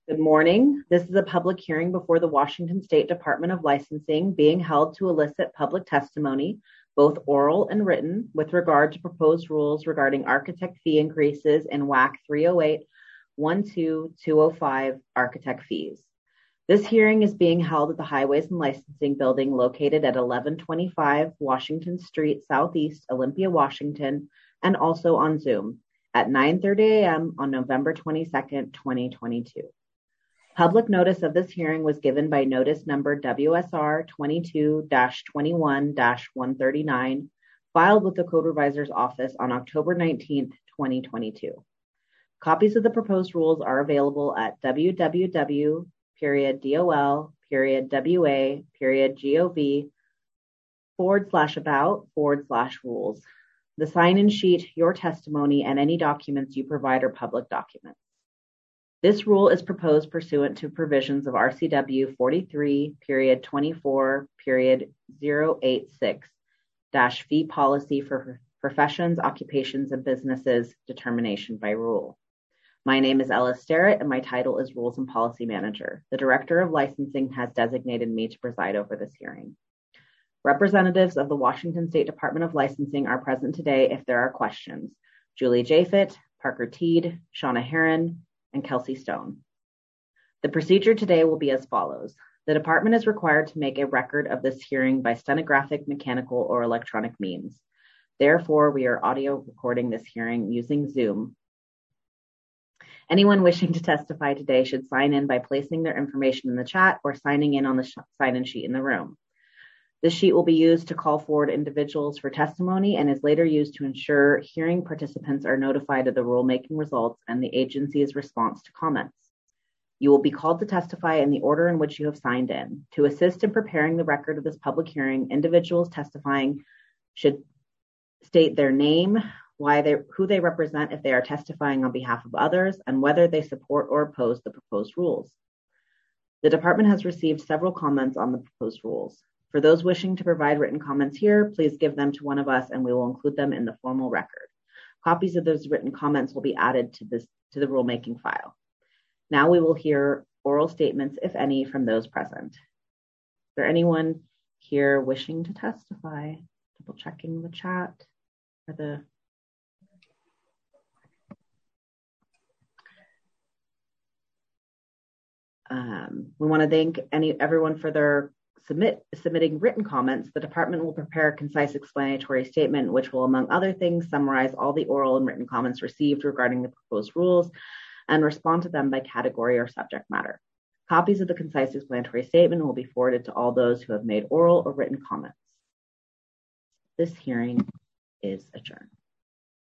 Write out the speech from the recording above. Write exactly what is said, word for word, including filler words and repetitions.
Good morning. This is a public hearing before the Washington State Department of Licensing being held to elicit public testimony, both oral and written, with regard to proposed rules regarding architect fee increases in W A C three oh eight one two two oh five architect fees. This hearing is being held at the Highways and Licensing Building located at eleven twenty-five Washington Street Southeast, Olympia, Washington, and also on Zoom at nine thirty a.m. on November twenty-second, twenty twenty-two. Public notice of this hearing was given by notice number W S R twenty-two dash twenty-one dash one thirty-nine, filed with the Code Revisor's Office on October nineteenth, twenty twenty-two. Copies of the proposed rules are available at www period dol period wa period gov forward slash about forward slash rules. The sign-in sheet, your testimony, and any documents you provide are public documents. This rule is proposed pursuant to provisions of R C W forty-three period twenty-four period zero eight six dash fee policy for professions, occupations, and businesses determination by rule. My name is Ella Sterrett, and my title is Rules and Policy Manager. The Director of Licensing has designated me to preside over this hearing. Representatives of the Washington State Department of Licensing are present today if there are questions. Julie Jafet, Parker Teed, Shauna Heron, and Kelsey Stone. The procedure today will be as follows. The department is required to make a record of this hearing by stenographic, mechanical, or electronic means. Therefore, we are audio recording this hearing using Zoom. Anyone wishing to testify today should sign in by placing their information in the chat or signing in on the sign-in sheet in the room. This sheet will be used to call forward individuals for testimony and is later used to ensure hearing participants are notified of the rulemaking results and the agency's response to comments. You will be called to testify in the order in which you have signed in. To assist in preparing the record of this public hearing, individuals testifying should state their name, why they, who they represent if they are testifying on behalf of others, and whether they support or oppose the proposed rules. The department has received several comments on the proposed rules. For those wishing to provide written comments here, please give them to one of us and we will include them in the formal record. Copies of those written comments will be added to this to the rulemaking file. Now we will hear oral statements, if any, from those present. Is there anyone here wishing to testify? Double checking the chat or the um, we want to thank any everyone for their Submit, submitting written comments. The department will prepare a concise explanatory statement, which will, among other things, summarize all the oral and written comments received regarding the proposed rules and respond to them by category or subject matter. Copies of the concise explanatory statement will be forwarded to all those who have made oral or written comments. This hearing is adjourned.